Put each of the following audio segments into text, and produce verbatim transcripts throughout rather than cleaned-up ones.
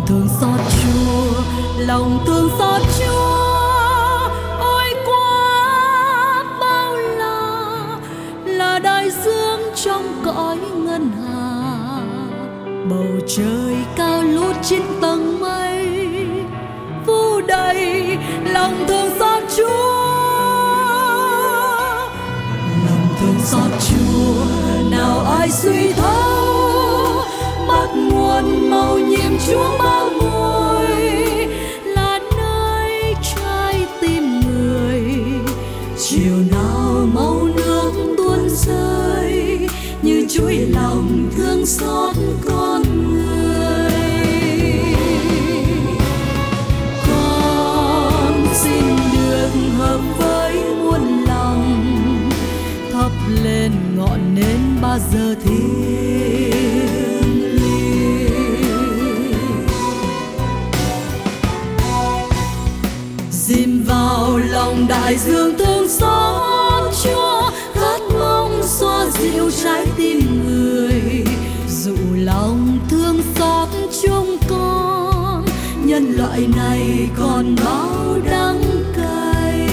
thương xót Chúa, lòng thương xót Chúa, ôi quá bao la là đại dương trong cõi ngân hà. Bầu trời cao lút trên tầng mây phủ đầy lòng thương xót Chúa, lòng thương xót Chúa nào ai suy thấu, bắt nguồn màu nhiệm Chúa bao mùi là nơi trái tim người. Chiều nào màu nước tuôn rơi như chuỗi lòng thương xót con người. Con xin được hợp với muôn lòng, thắp lên ngọn nến ba giờ thiêng liêng, dìm vào lòng đại dương thương xót Chúa, khát mong xoa dịu trái tim người. Dụ lòng thương xót chúng con, nhân loại này còn bao đắng cay.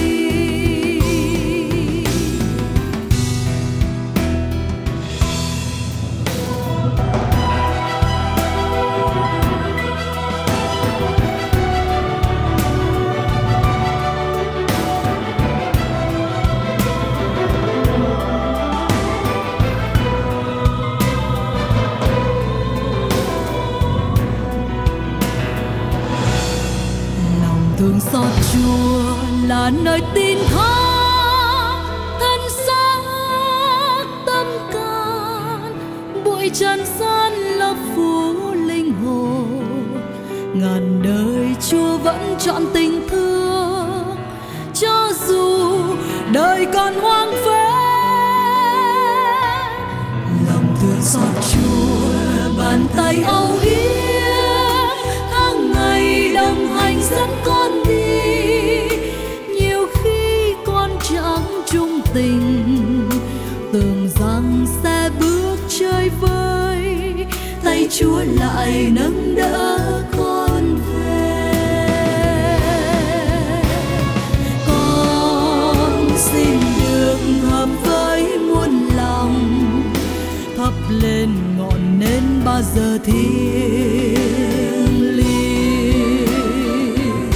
Thương xót Chúa là nơi tin thác, thân xác tâm can, bụi trần gian lấp phủ linh hồn. Ngàn đời Chúa vẫn trọn tình thương, cho dù đời còn hoang phế. Lòng thương xót Chúa, bàn tay âu yếm, tháng ngày đồng hành dẫn con đi. Nhiều khi con chẳng chung tình, tưởng rằng sẽ bước chơi vơi, tay Chúa lại nâng đỡ con về. Con xin được hợp với muôn lòng, thắp lên ngọn nến ba giờ thiêng liêng,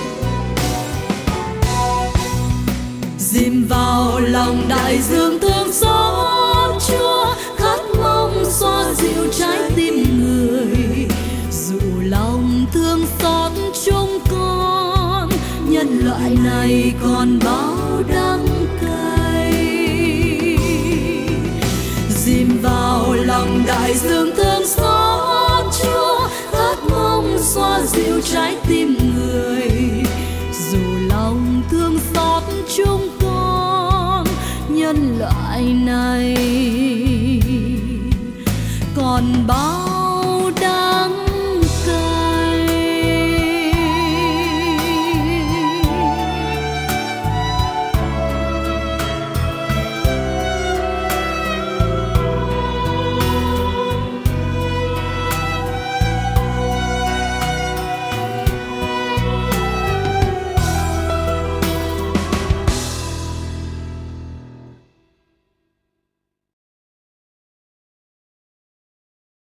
dìm vào lòng đại dương thương xót Chúa, khát mong xoa dịu trái tim người. Dụ lòng thương xót chúng con, nhân loại này còn bao đắng cay. Dìm vào lòng đại dương thương xót Chúa, khát mong xoa dịu trái tim người. Dù lòng thương xót chúng con, nhân loại này còn bao